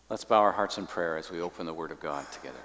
Let's bow our hearts in prayer as we open the Word of God together.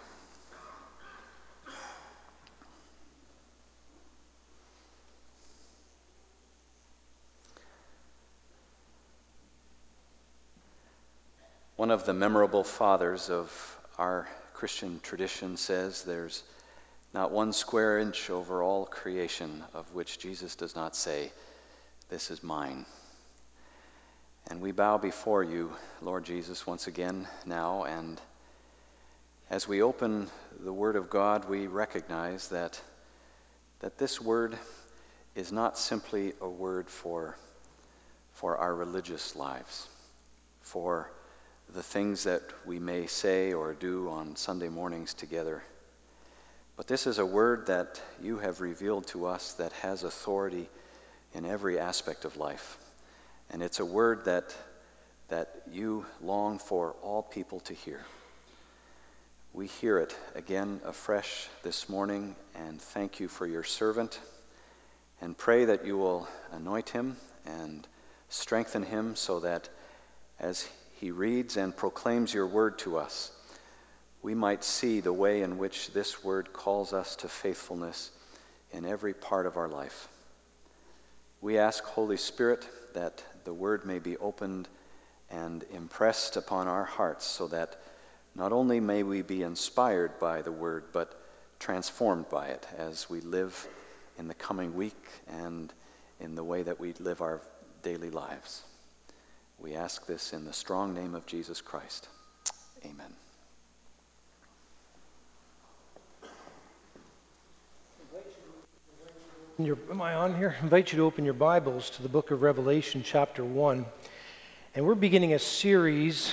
One of the memorable fathers of our Christian tradition says there's not one square inch over all creation of which Jesus does not say, "This is mine." And we bow before you, Lord Jesus, once again now, and as we open the Word of God, we recognize that this Word is not simply a word for our religious lives, for the things that we may say or do on Sunday mornings together. But this is a word that you have revealed to us that has authority in every aspect of life. And it's a word that you long for all people to hear. We hear it again afresh this morning, and thank you for your servant, and pray that you will anoint him and strengthen him so that as he reads and proclaims your word to us, we might see the way in which this word calls us to faithfulness in every part of our life. We ask, Holy Spirit, that the word may be opened and impressed upon our hearts so that not only may we be inspired by the word, but transformed by it as we live in the coming week and in the way that we live our daily lives. We ask this in the strong name of Jesus Christ. Amen. Am I on here? I invite you to open your Bibles to the book of Revelation, chapter 1. And we're beginning a series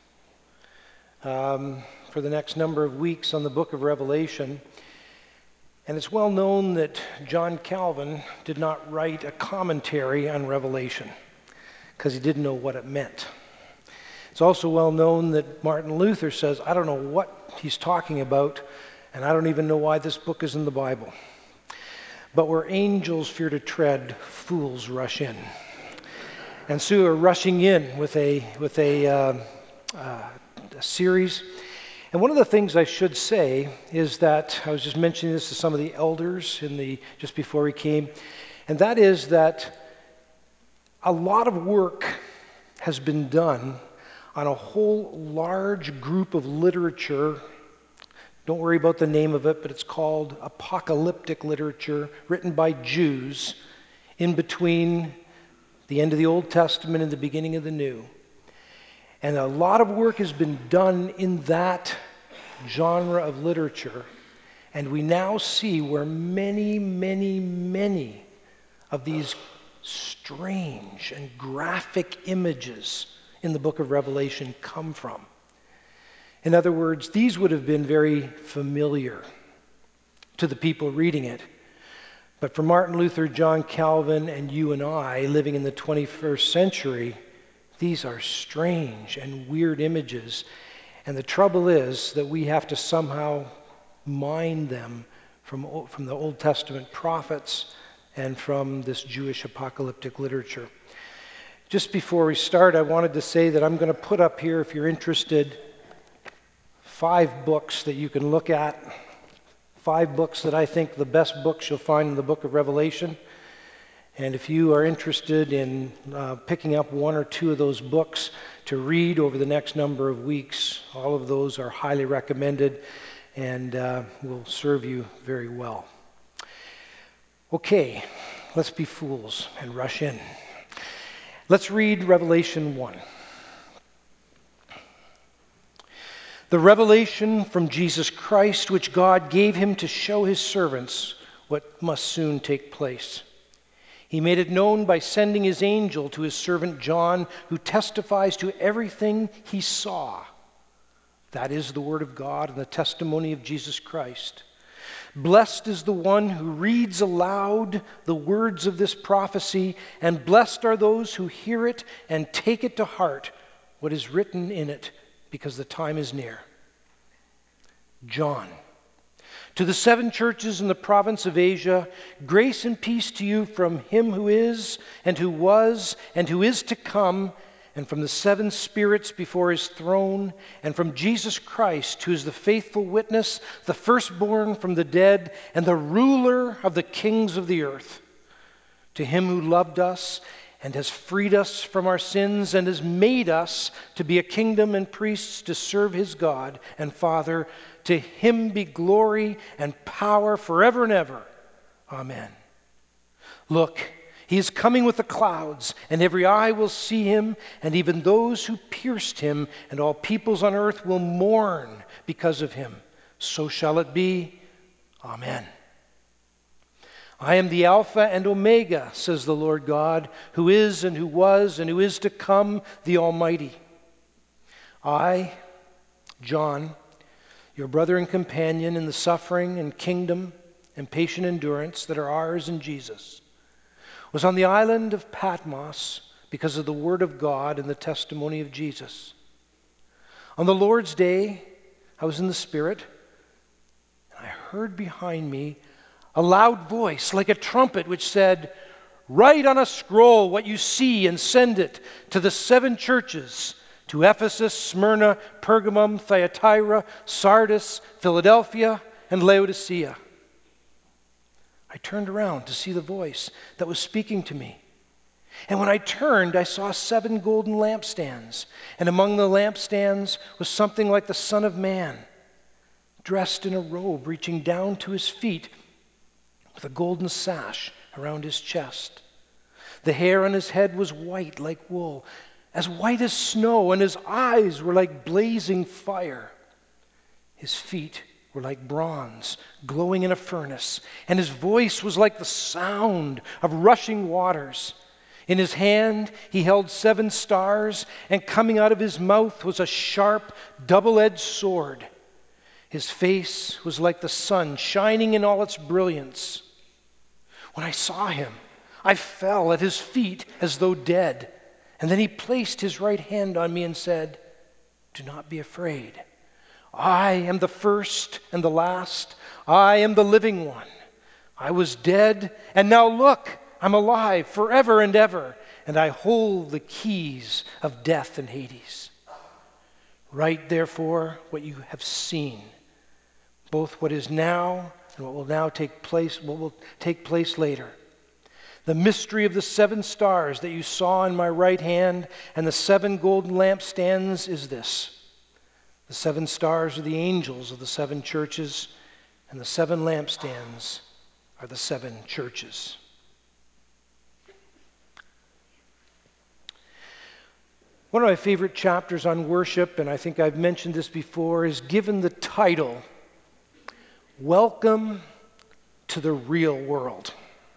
for the next number of weeks on the book of Revelation. And it's well known that John Calvin did not write a commentary on Revelation because he didn't know what it meant. It's also well known that Martin Luther says, I don't know what he's talking about, and I don't even know why this book is in the Bible. But where angels fear to tread, fools rush in. And so we're rushing in with a series. And one of the things I should say is that I was just mentioning this to some of the elders just before we came, and that is that a lot of work has been done on a whole large group of literature. Don't worry about the name of it, but it's called apocalyptic literature, written by Jews in between the end of the Old Testament and the beginning of the New. And a lot of work has been done in that genre of literature, and we now see where many, many, many of these strange and graphic images in the book of Revelation come from. In other words, these would have been very familiar to the people reading it. But for Martin Luther, John Calvin, and you and I living in the 21st century, these are strange and weird images. And the trouble is that we have to somehow mine them from the Old Testament prophets and from this Jewish apocalyptic literature. Just before we start, I wanted to say that I'm going to put up here, if you're interested, 5 books that you can look at. 5 books that I think the best books you'll find in the book of Revelation. And if you are interested in picking up 1 or 2 of those books to read over the next number of weeks, all of those are highly recommended and will serve you very well. Okay, let's be fools and rush in. Let's read Revelation 1. The revelation from Jesus Christ, which God gave him to show his servants what must soon take place. He made it known by sending his angel to his servant John, who testifies to everything he saw. That is the word of God and the testimony of Jesus Christ. Blessed is the one who reads aloud the words of this prophecy, and blessed are those who hear it and take it to heart, what is written in it, because the time is near. John. To the 7 churches in the province of Asia, grace and peace to you from him who is, and who was, and who is to come, and from the 7 spirits before his throne, and from Jesus Christ, who is the faithful witness, the firstborn from the dead, and the ruler of the kings of the earth. To him who loved us and has freed us from our sins and has made us to be a kingdom and priests to serve his God and Father, to him be glory and power forever and ever. Amen. Look, he is coming with the clouds, and every eye will see him, and even those who pierced him, and all peoples on earth will mourn because of him. So shall it be. Amen. I am the Alpha and Omega, says the Lord God, who is and who was and who is to come, the Almighty. I, John, your brother and companion in the suffering and kingdom and patient endurance that are ours in Jesus, was on the island of Patmos because of the word of God and the testimony of Jesus. On the Lord's day, I was in the Spirit, and I heard behind me a loud voice like a trumpet which said, "Write on a scroll what you see and send it to the 7 churches, to Ephesus, Smyrna, Pergamum, Thyatira, Sardis, Philadelphia, and Laodicea." I turned around to see the voice that was speaking to me. And when I turned, I saw 7 golden lampstands, and among the lampstands was something like the Son of Man, dressed in a robe reaching down to his feet, with a golden sash around his chest. The hair on his head was white like wool, as white as snow, and his eyes were like blazing fire. His feet were like bronze, glowing in a furnace, and his voice was like the sound of rushing waters. In his hand he held 7 stars, and coming out of his mouth was a sharp, double-edged sword. His face was like the sun, shining in all its brilliance. When I saw him, I fell at his feet as though dead. And then he placed his right hand on me and said, "Do not be afraid. I am the first and the last. I am the living one. I was dead, and now look, I'm alive forever and ever, and I hold the keys of death and Hades. Write, therefore, what you have seen, both what is now and what will take place later. The mystery of the 7 stars that you saw in my right hand and the 7 golden lampstands is this. The 7 stars are the angels of the 7 churches, and the 7 lampstands are the 7 churches." One of my favorite chapters on worship, and I think I've mentioned this before, is given the title, "Welcome to the Real World."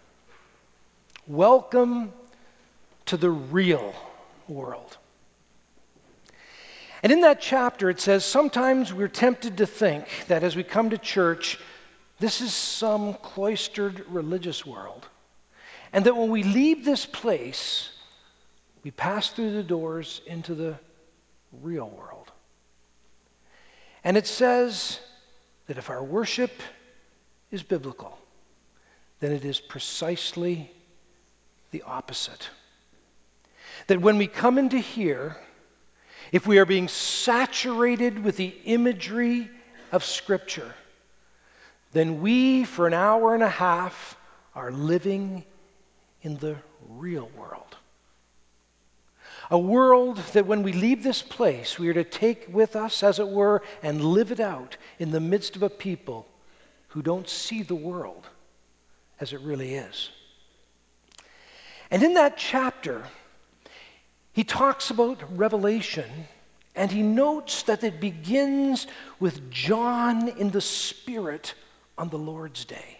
Welcome to the real world. And in that chapter it says, sometimes we're tempted to think that as we come to church, this is some cloistered religious world. And that when we leave this place, we pass through the doors into the real world. And it says that if our worship is biblical, then it is precisely the opposite. That when we come into here, if we are being saturated with the imagery of Scripture, then we, for an hour and a half, are living in the real world. A world that when we leave this place, we are to take with us, as it were, and live it out in the midst of a people who don't see the world as it really is. And in that chapter, he talks about Revelation, and he notes that it begins with John in the Spirit on the Lord's day.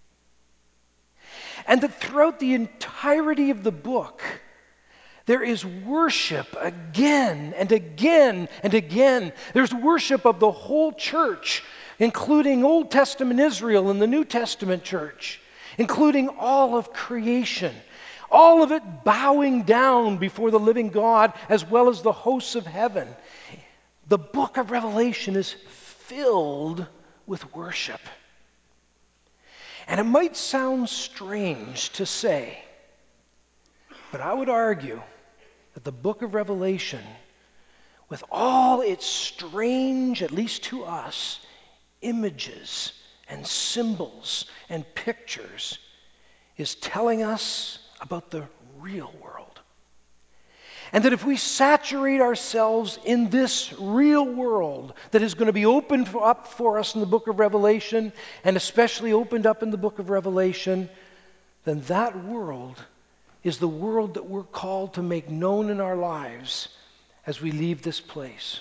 And that throughout the entirety of the book, there is worship again and again and again. There's worship of the whole church, including Old Testament Israel and the New Testament church, including all of creation. All of it bowing down before the living God as well as the hosts of heaven. The book of Revelation is filled with worship. And it might sound strange to say, but I would argue that the book of Revelation, with all its strange, at least to us, images and symbols and pictures, is telling us about the real world. And that if we saturate ourselves in this real world that is going to be opened up for us in the book of Revelation, and especially opened up in the book of Revelation, then that world is the world that we're called to make known in our lives as we leave this place.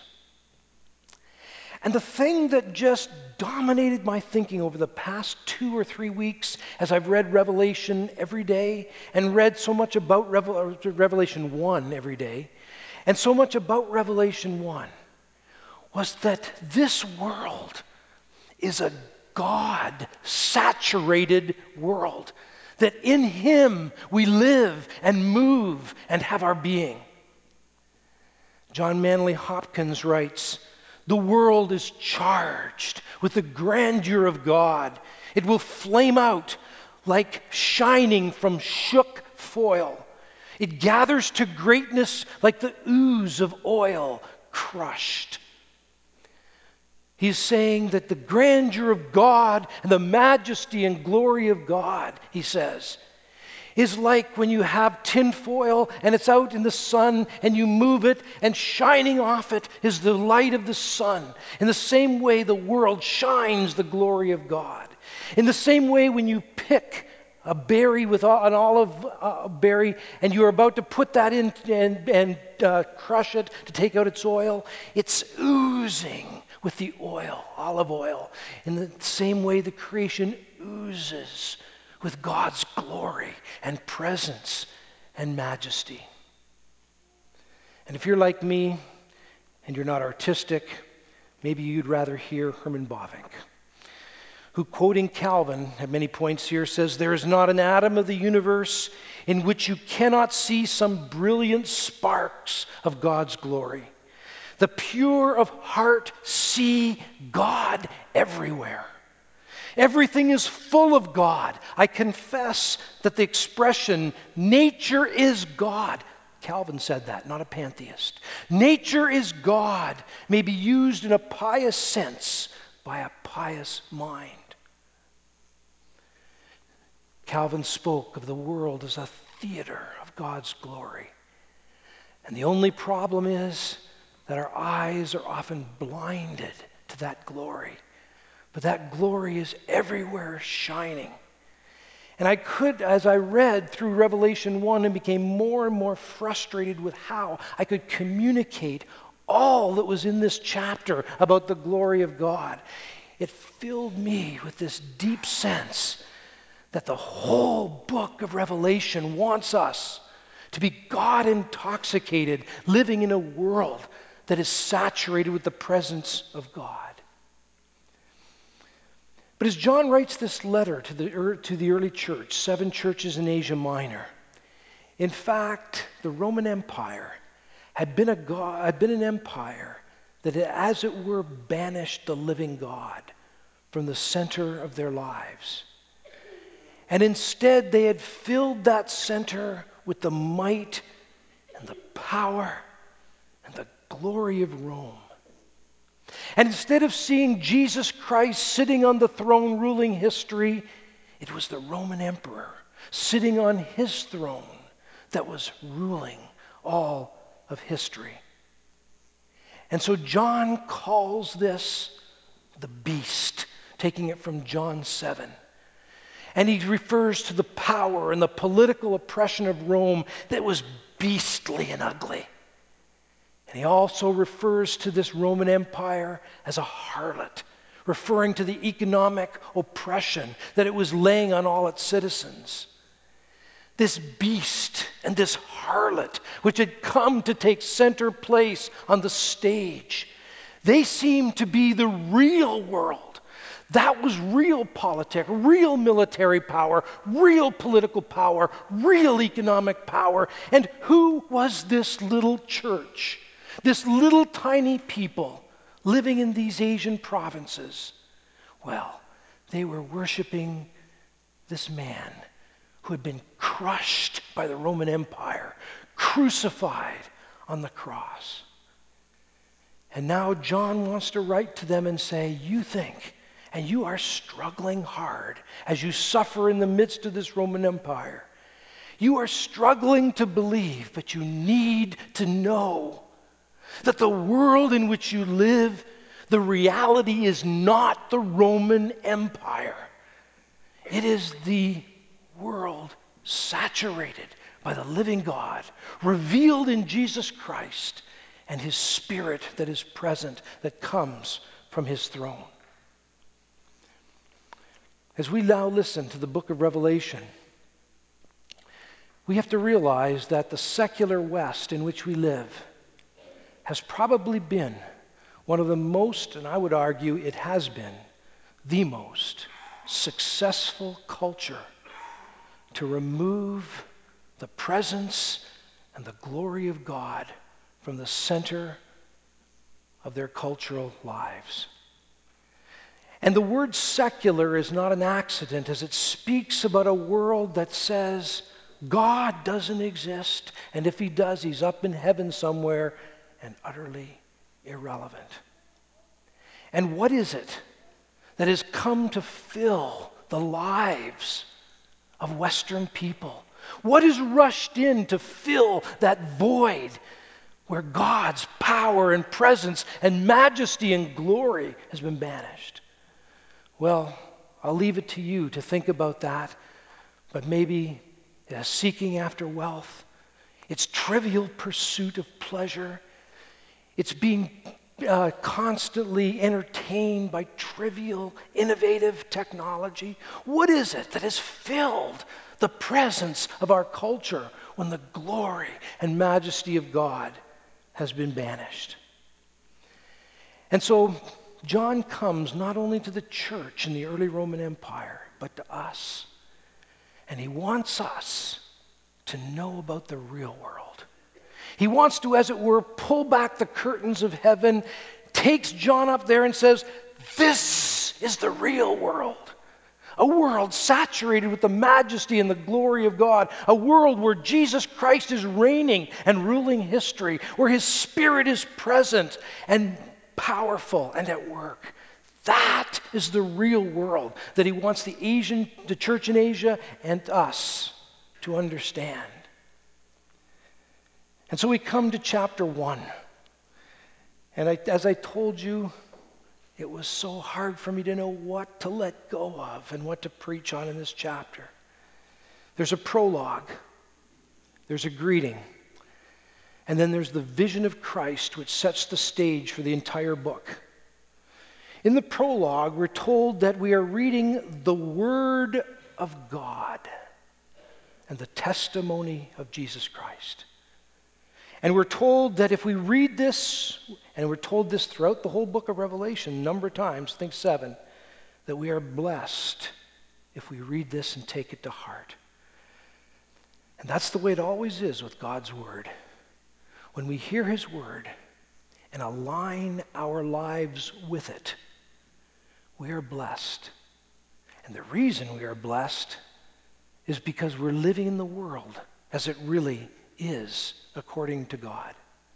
And the thing that just dominated my thinking over the past 2 or 3 weeks as I've read Revelation every day and read so much about Revelation 1 every day and so much about Revelation 1 was that this world is a God-saturated world, that in Him we live and move and have our being. John Manley Hopkins writes, "The world is charged with the grandeur of God. It will flame out like shining from shook foil. It gathers to greatness like the ooze of oil crushed." He's saying that the grandeur of God and the majesty and glory of God, he says, is like when you have tinfoil and it's out in the sun and you move it, and shining off it is the light of the sun. In the same way, the world shines the glory of God. In the same way, when you pick a berry with an olive berry and you're about to put that in and crush it to take out its oil, it's oozing with the oil, olive oil. In the same way, the creation oozes with God's glory and presence and majesty. And if you're like me and you're not artistic, maybe you'd rather hear Herman Bavinck, who, quoting Calvin at many points here, says, "There is not an atom of the universe in which you cannot see some brilliant sparks of God's glory. The pure of heart see God everywhere. Everything is full of God. I confess that the expression, 'nature is God,'" Calvin said that, not a pantheist. "Nature is God," may be used in a pious sense by a pious mind. Calvin spoke of the world as a theater of God's glory. And the only problem is that our eyes are often blinded to that glory. But that glory is everywhere shining. And I could, as I read through Revelation 1 and became more and more frustrated with how I could communicate all that was in this chapter about the glory of God, it filled me with this deep sense that the whole book of Revelation wants us to be God intoxicated, living in a world that is saturated with the presence of God. But as John writes this letter to the early church, 7 churches in Asia Minor, in fact, the Roman Empire had been an empire that had, as it were, banished the living God from the center of their lives. And instead, they had filled that center with the might and the power and the glory of Rome. And instead of seeing Jesus Christ sitting on the throne ruling history, it was the Roman emperor sitting on his throne that was ruling all of history. And so John calls this the beast, taking it from John 7. And he refers to the power and the political oppression of Rome that was beastly and ugly. And he also refers to this Roman Empire as a harlot, referring to the economic oppression that it was laying on all its citizens. This beast and this harlot, which had come to take center place on the stage, they seemed to be the real world. That was real politics, real military power, real political power, real economic power. And who was this little church? This little tiny people living in these Asian provinces? Well, they were worshiping this man who had been crushed by the Roman Empire, crucified on the cross. And now John wants to write to them and say, you think, and you are struggling hard as you suffer in the midst of this Roman Empire. You are struggling to believe, but you need to know that the world in which you live, the reality is not the Roman Empire. It is the world saturated by the living God, revealed in Jesus Christ and his Spirit that is present, that comes from his throne. As we now listen to the book of Revelation, we have to realize that the secular West in which we live has probably been one of the most, and I would argue it has been, the most successful culture to remove the presence and the glory of God from the center of their cultural lives. And the word secular is not an accident, as it speaks about a world that says God doesn't exist, and if he does, he's up in heaven somewhere and utterly irrelevant. And what is it that has come to fill the lives of Western people? What has rushed in to fill that void where God's power and presence and majesty and glory has been banished? Well, I'll leave it to you to think about that, but maybe seeking after wealth, it's trivial pursuit of pleasure, it's being constantly entertained by trivial, innovative technology. What is it that has filled the presence of our culture when the glory and majesty of God has been banished? And so John comes not only to the church in the early Roman Empire, but to us. And he wants us to know about the real world. He wants to, as it were, pull back the curtains of heaven, takes John up there and says, this is the real world. A world saturated with the majesty and the glory of God. A world where Jesus Christ is reigning and ruling history, where his Spirit is present and powerful and at work. That is the real world that he wants the church in Asia and us to understand. And so we come to chapter 1. And as I told you, it was so hard for me to know what to let go of and what to preach on in this chapter. There's a prologue. There's a greeting. And then there's the vision of Christ, which sets the stage for the entire book. In the prologue, we're told that we are reading the Word of God and the testimony of Jesus Christ. And we're told that if we read this, and we're told this throughout the whole book of Revelation, a number of times, I think 7, that we are blessed if we read this and take it to heart. And that's the way it always is with God's Word. When we hear his Word and align our lives with it, we are blessed. And the reason we are blessed is because we're living in the world as it really is according to God.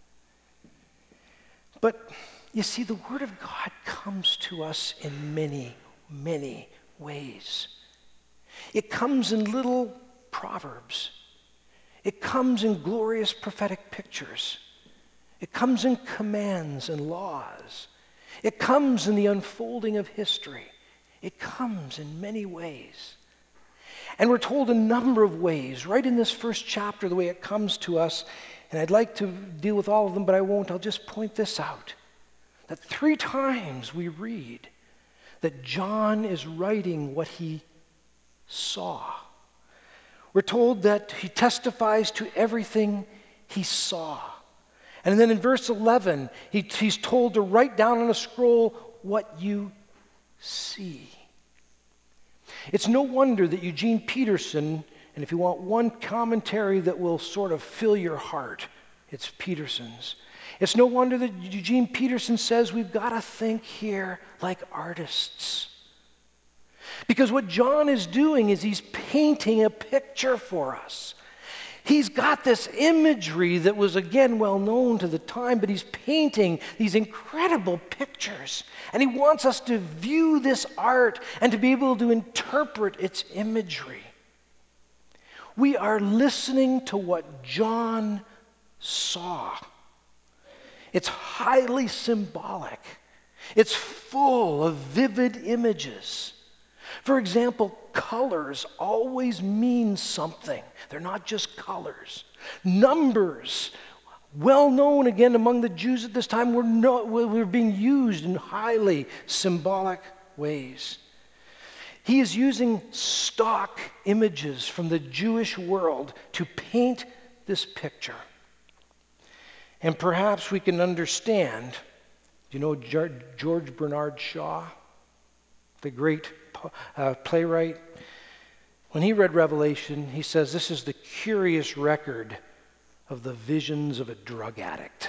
But you see, the Word of God comes to us in many, many ways. It comes in little proverbs. It comes in glorious prophetic pictures. It comes in commands and laws. It comes in the unfolding of history. It comes in many ways. And we're told a number of ways, right in this first chapter, the way it comes to us. And I'd like to deal with all of them, but I won't. I'll just point this out. That 3 times we read that John is writing what he saw. We're told that he testifies to everything he saw. And then in verse 11, he's told to write down on a scroll what you see. It's no wonder that Eugene Peterson, and if you want one commentary that will sort of fill your heart, it's Peterson's. It's no wonder that Eugene Peterson says we've got to think here like artists. Because what John is doing is he's painting a picture for us. He's got this imagery that was, again, well known to the time, but he's painting these incredible pictures. And he wants us to view this art and to be able to interpret its imagery. We are listening to what John saw. It's highly symbolic. It's full of vivid images. For example, colors always mean something. They're not just colors. Numbers, well known again among the Jews at this time, were being used in highly symbolic ways. He is using stock images from the Jewish world to paint this picture. And perhaps we can understand, you know George Bernard Shaw, the great playwright? When he read Revelation, he says this is the curious record of the visions of a drug addict.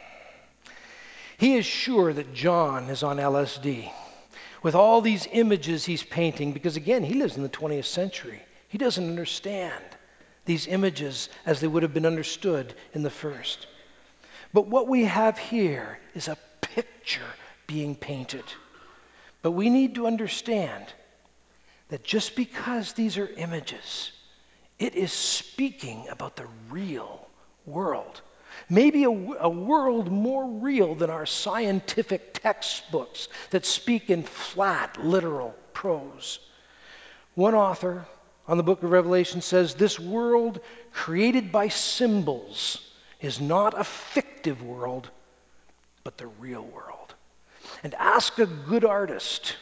He is sure that John is on LSD with all these images he's painting, because again, he lives in the 20th century. He doesn't understand these images as they would have been understood in the first. But what we have here is a picture being painted. But we need to understand that just because these are images, it is speaking about the real world. Maybe a world more real than our scientific textbooks that speak in flat, literal prose. One author on the book of Revelation says, this world created by symbols is not a fictive world, but the real world. And ask a good artist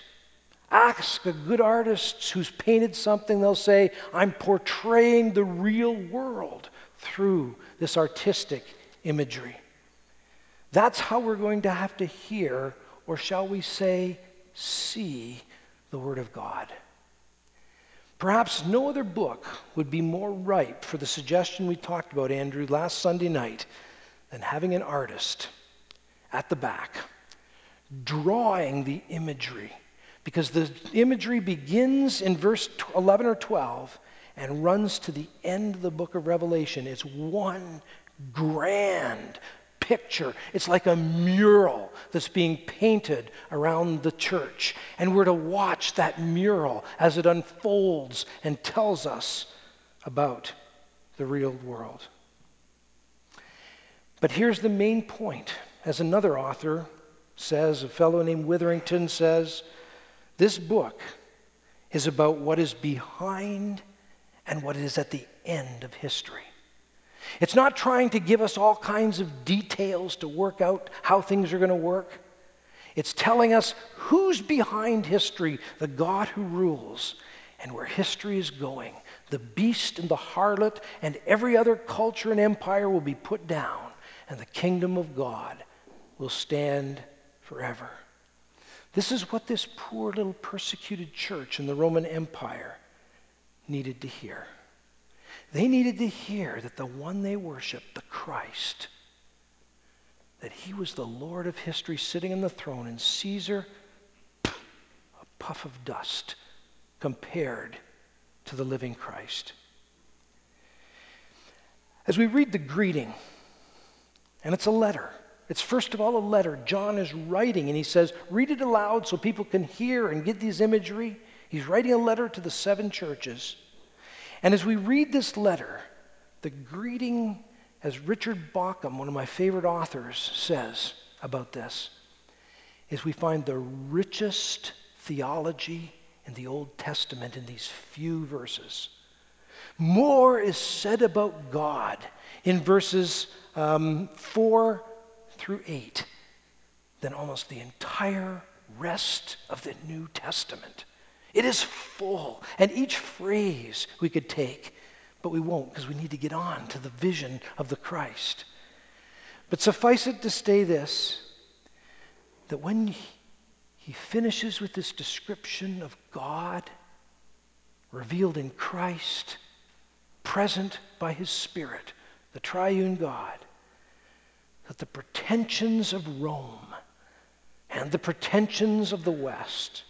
who's painted something, they'll say, I'm portraying the real world through this artistic imagery. That's how we're going to have to hear, or shall we say, see the Word of God. Perhaps no other book would be more ripe for the suggestion we talked about, Andrew, last Sunday night, than having an artist at the back drawing the imagery. Because the imagery begins in verse 11 or 12 and runs to the end of the book of Revelation. It's one grand picture. It's like a mural that's being painted around the church. And we're to watch that mural as it unfolds and tells us about the real world. But here's the main point. As another author says, a fellow named Witherington says, this book is about what is behind and what is at the end of history. It's not trying to give us all kinds of details to work out how things are going to work. It's telling us who's behind history, the God who rules, and where history is going. The beast and the harlot and every other culture and empire will be put down, and the kingdom of God will stand forever. This is what this poor little persecuted church in the Roman Empire needed to hear. They needed to hear that the one they worshiped, the Christ, that he was the Lord of history sitting on the throne, and Caesar, a puff of dust compared to the living Christ. As we read the greeting, and it's a letter. It's first of all a letter. John is writing, and he says, read it aloud so people can hear and get these imagery. He's writing a letter to the 7 churches. And as we read this letter, the greeting, as Richard Bauckham, one of my favorite authors, says about this, is we find the richest theology in the Old Testament in these few verses. More is said about God in verses 4 through 8 than almost the entire rest of the New Testament. It is full, and each phrase we could take, but we won't because we need to get on to the vision of the Christ. But suffice it to say this, that when he finishes with this description of God revealed in Christ, present by his Spirit, the triune God, that the pretensions of Rome and the pretensions of the West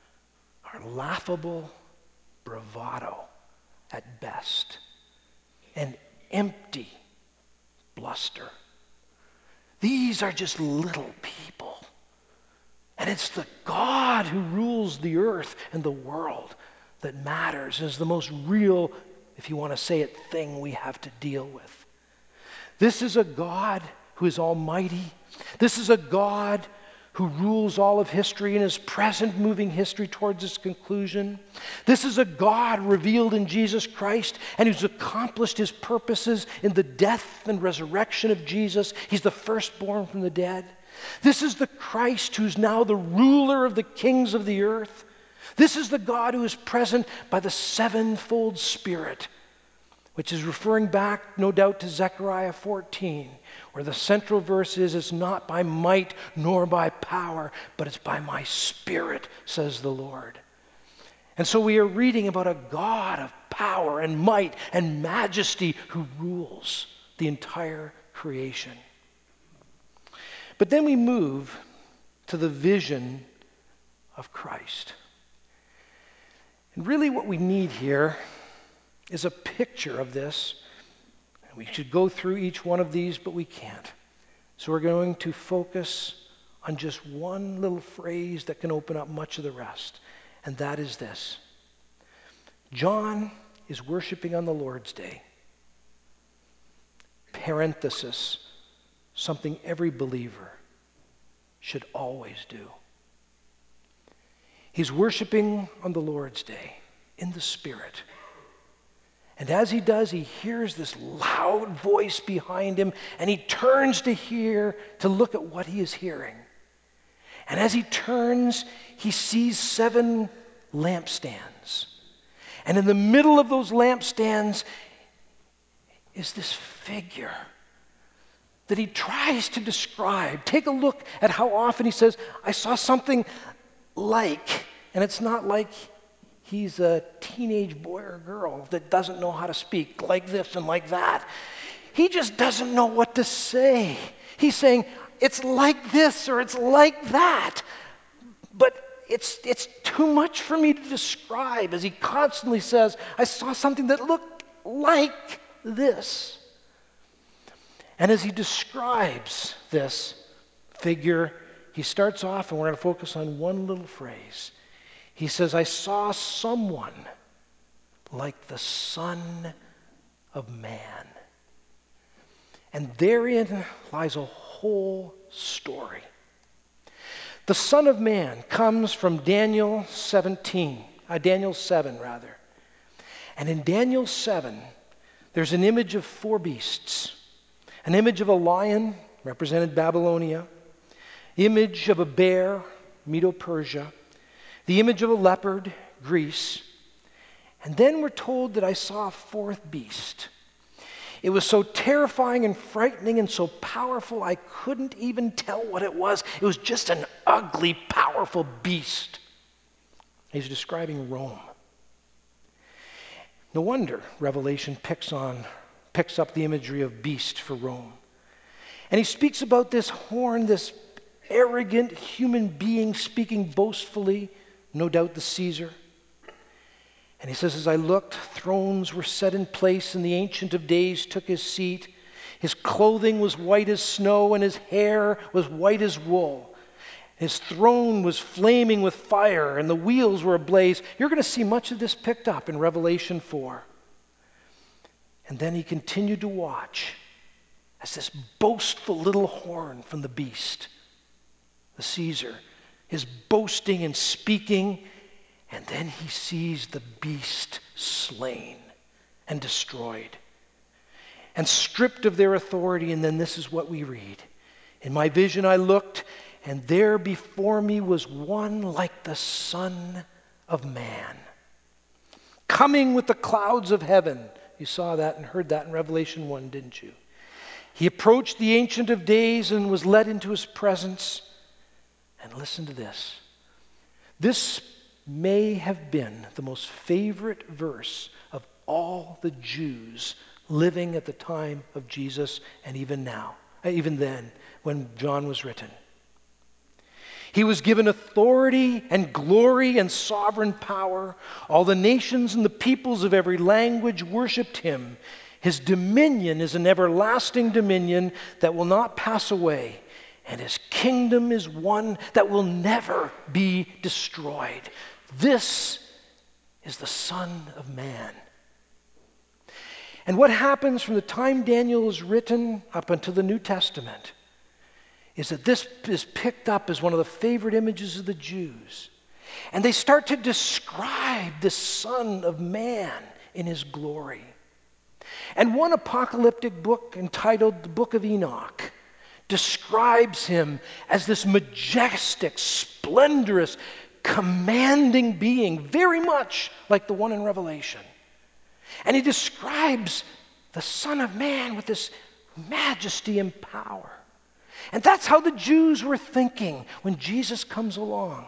are laughable bravado at best, and empty bluster. These are just little people. And it's the God who rules the earth and the world that matters, is the most real, if you want to say it, thing we have to deal with. This is a God who is almighty. This is a God who rules all of history and is present, moving history towards its conclusion. This is a God revealed in Jesus Christ and who's accomplished his purposes in the death and resurrection of Jesus. He's the firstborn from the dead. This is the Christ who's now the ruler of the kings of the earth. This is the God who is present by the sevenfold Spirit, which is referring back, no doubt, to Zechariah 14, where the central verse is, it's not by might nor by power, but it's by my Spirit, says the Lord. And so we are reading about a God of power and might and majesty who rules the entire creation. But then we move to the vision of Christ. And really what we need here is a picture of this. We should go through each one of these, but we can't. So we're going to focus on just one little phrase that can open up much of the rest, and that is this. John is worshiping on the Lord's Day. Parenthesis, something every believer should always do. He's worshiping on the Lord's Day in the Spirit. And as he does, he hears this loud voice behind him, and he turns to look at what he is hearing. And as he turns, he sees 7 lampstands. And in the middle of those lampstands is this figure that he tries to describe. Take a look at how often he says, I saw something like, and it's not like he's a teenage boy or girl that doesn't know how to speak like this and like that. He just doesn't know what to say. He's saying, it's like this or it's like that. But it's too much for me to describe, as he constantly says, I saw something that looked like this. And as he describes this figure, he starts off, and we're going to focus on one little phrase. He says, I saw someone like the Son of Man. And therein lies a whole story. The Son of Man comes from Daniel 7. And in Daniel 7, there's an image of 4 beasts. An image of a lion, represented Babylonia. Image of a bear, Medo-Persia. The image of a leopard, Greece. And then we're told that I saw a 4th beast. It was so terrifying and frightening and so powerful, I couldn't even tell what it was. It was just an ugly, powerful beast. He's describing Rome. No wonder Revelation picks up the imagery of beast for Rome. And he speaks about this horn, this arrogant human being speaking boastfully, no doubt the Caesar. And he says, as I looked, thrones were set in place, and the Ancient of Days took his seat. His clothing was white as snow, and his hair was white as wool. His throne was flaming with fire, and the wheels were ablaze. You're going to see much of this picked up in Revelation 4. And then he continued to watch as this boastful little horn from the beast, the Caesar, is boasting and speaking, and then he sees the beast slain and destroyed and stripped of their authority. And then this is what we read. In my vision I looked, and there before me was one like the Son of Man, coming with the clouds of heaven. You saw that and heard that in Revelation 1, didn't you? He approached the Ancient of Days and was led into his presence. And listen to this. This may have been the most favorite verse of all the Jews living at the time of Jesus, and even then, when John was written. He was given authority and glory and sovereign power. All the nations and the peoples of every language worshiped him. His dominion is an everlasting dominion that will not pass away, and his kingdom is one that will never be destroyed. This is the Son of Man. And what happens from the time Daniel is written up until the New Testament is that this is picked up as one of the favorite images of the Jews. And they start to describe the Son of Man in his glory. And one apocalyptic book entitled the Book of Enoch describes him as this majestic, splendorous, commanding being, very much like the one in Revelation. And he describes the Son of Man with this majesty and power. And that's how the Jews were thinking when Jesus comes along.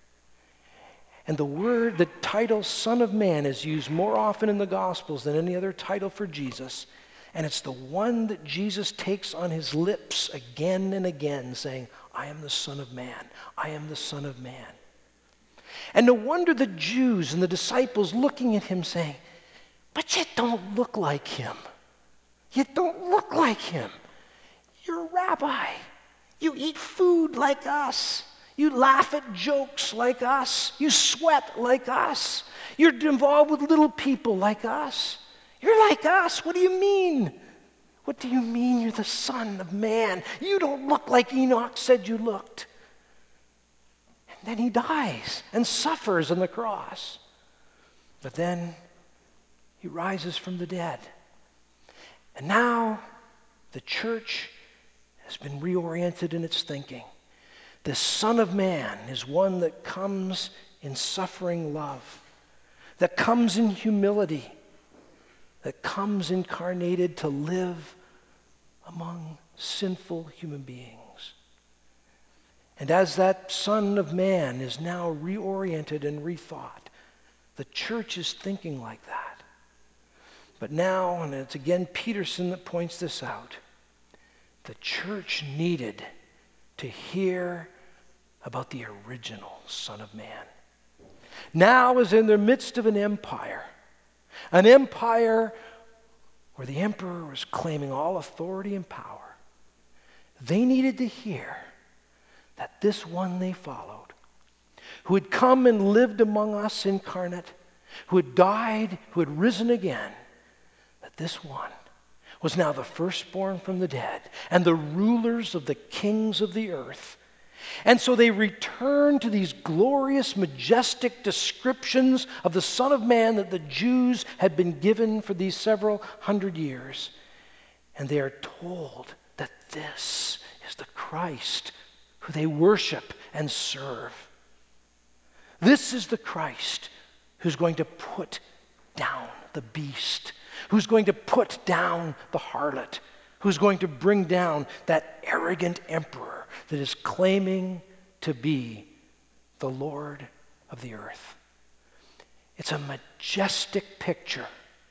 And the title Son of Man is used more often in the Gospels than any other title for Jesus. And it's the one that Jesus takes on his lips again and again, saying, I am the Son of Man. I am the Son of Man. And no wonder the Jews and the disciples looking at him saying, but you don't look like him. You don't look like him. You're a rabbi. You eat food like us. You laugh at jokes like us. You sweat like us. You're involved with little people like us. You're like us. What do you mean? What do you mean you're the Son of Man? You don't look like Enoch said you looked. And then he dies and suffers on the cross. But then he rises from the dead. And now the church has been reoriented in its thinking. The Son of Man is one that comes in suffering love, that comes in humility, that comes incarnated to live among sinful human beings. And as that Son of Man is now reoriented and rethought, the church is thinking like that. But now, and it's again Peterson that points this out, the church needed to hear about the original Son of Man. Now is in the midst of an empire where the emperor was claiming all authority and power. They needed to hear that this one they followed, who had come and lived among us incarnate, who had died, who had risen again, that this one was now the firstborn from the dead and the rulers of the kings of the earth. And so they return to these glorious, majestic descriptions of the Son of Man that the Jews had been given for these several hundred years. And they are told that this is the Christ who they worship and serve. This is the Christ who's going to put down the beast, who's going to put down the harlot, who's going to bring down that arrogant emperor that is claiming to be the Lord of the earth. It's a majestic picture.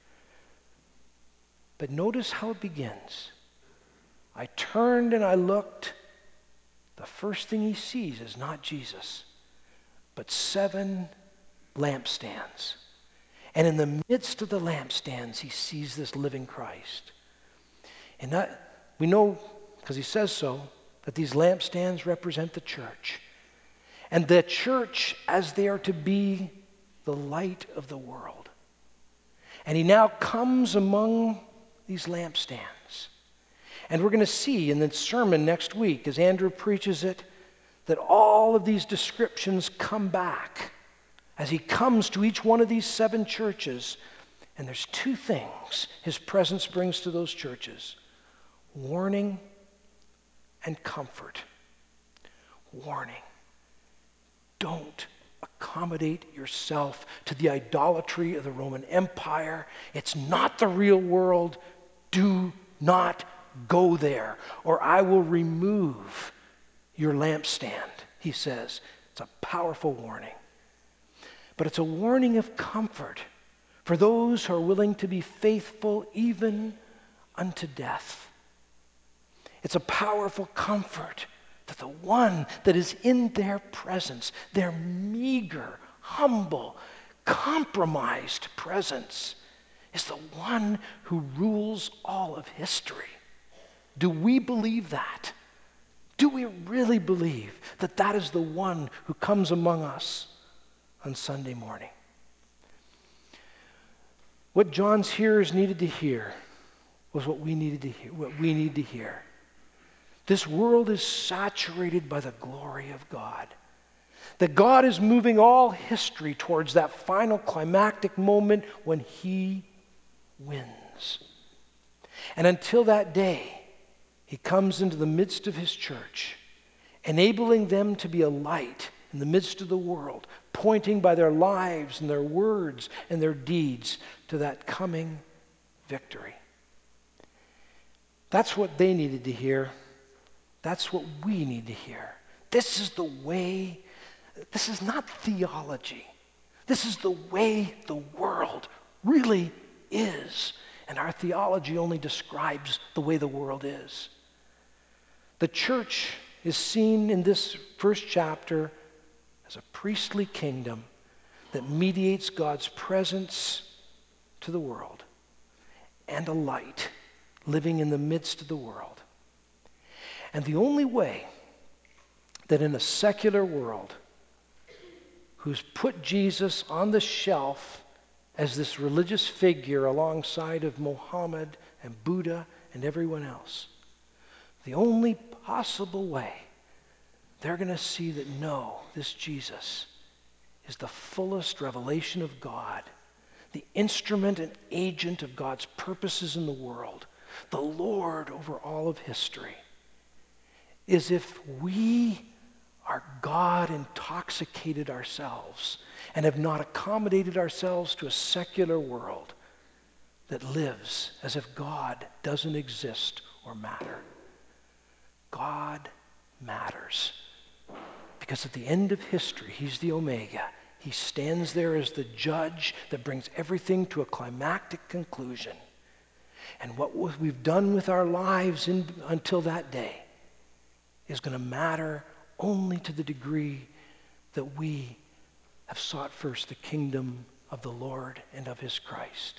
But notice how it begins. I turned and I looked. The first thing he sees is not Jesus, but 7 lampstands. And in the midst of the lampstands, he sees this living Christ. And we know, because he says so, that these lampstands represent the church. And the church, as they are to be the light of the world. And he now comes among these lampstands. And we're going to see in the sermon next week, as Andrew preaches it, that all of these descriptions come back as he comes to each one of these 7 churches. And there's 2 things his presence brings to those churches: warning and comfort. Warning. Don't accommodate yourself to the idolatry of the Roman Empire. It's not the real world. Do not go there, or I will remove your lampstand, he says. It's a powerful warning. But it's a warning of comfort for those who are willing to be faithful even unto death. It's a powerful comfort that the one that is in their presence, their meager, humble, compromised presence, is the one who rules all of history. Do we believe that? Do we really believe that that is the one who comes among us on Sunday morning? What John's hearers needed to hear was what we needed to hear, what we need to hear. This world is saturated by the glory of God. That God is moving all history towards that final climactic moment when he wins. And until that day, he comes into the midst of his church, enabling them to be a light in the midst of the world, pointing by their lives and their words and their deeds to that coming victory. That's what they needed to hear. That's what we need to hear. This is the way, this is not theology. This is the way the world really is. And our theology only describes the way the world is. The church is seen in this first chapter as a priestly kingdom that mediates God's presence to the world, and a light living in the midst of the world. And the only way that in a secular world who's put Jesus on the shelf as this religious figure alongside of Mohammed and Buddha and everyone else, the only possible way they're going to see that no, this Jesus is the fullest revelation of God, the instrument and agent of God's purposes in the world, the Lord over all of history, is if we are God intoxicated ourselves and have not accommodated ourselves to a secular world that lives as if God doesn't exist or matter. God matters. Because at the end of history, he's the Omega. He stands there as the judge that brings everything to a climactic conclusion. And what we've done with our lives until that day is going to matter only to the degree that we have sought first the kingdom of the Lord and of his Christ.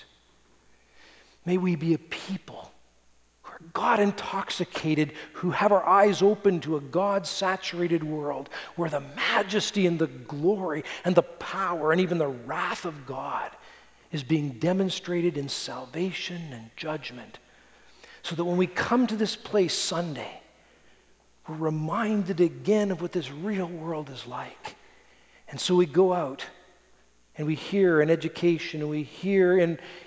May we be a people who are God intoxicated, who have our eyes open to a God saturated world where the majesty and the glory and the power and even the wrath of God is being demonstrated in salvation and judgment. So that when we come to this place Sunday, we're reminded again of what this real world is like. And so we go out and we hear in education, and we hear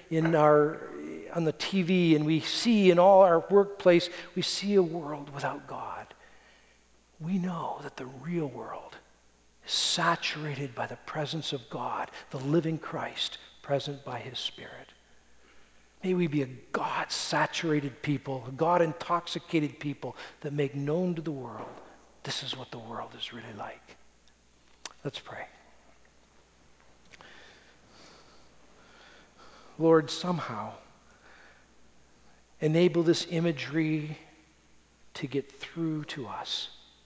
on the TV, and we see in all our workplace, we see a world without God. We know that the real world is saturated by the presence of God, the living Christ present by his Spirit. May we be a God-saturated people, a God-intoxicated people that make known to the world this is what the world is really like. Let's pray. Lord, somehow enable this imagery to get through to us.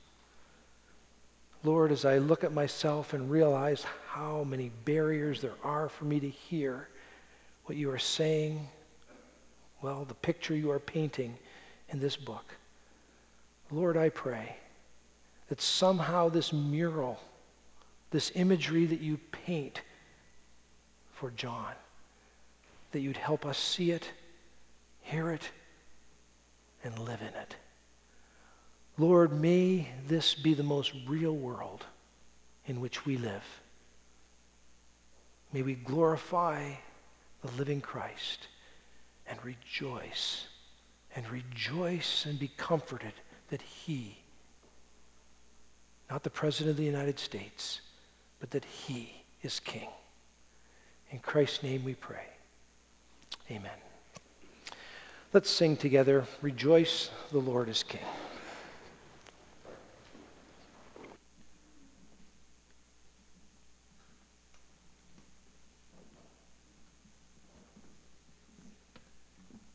Lord, as I look at myself and realize how many barriers there are for me to hear what you are saying, well, the picture you are painting in this book, Lord, I pray that somehow this mural, this imagery that you paint for John, that you'd help us see it, hear it, and live in it. Lord, may this be the most real world in which we live. May we glorify the living Christ and rejoice and be comforted that he, not the President of the United States, but that he is King. In Christ's name we pray. Amen. Let's sing together, Rejoice, the Lord is King.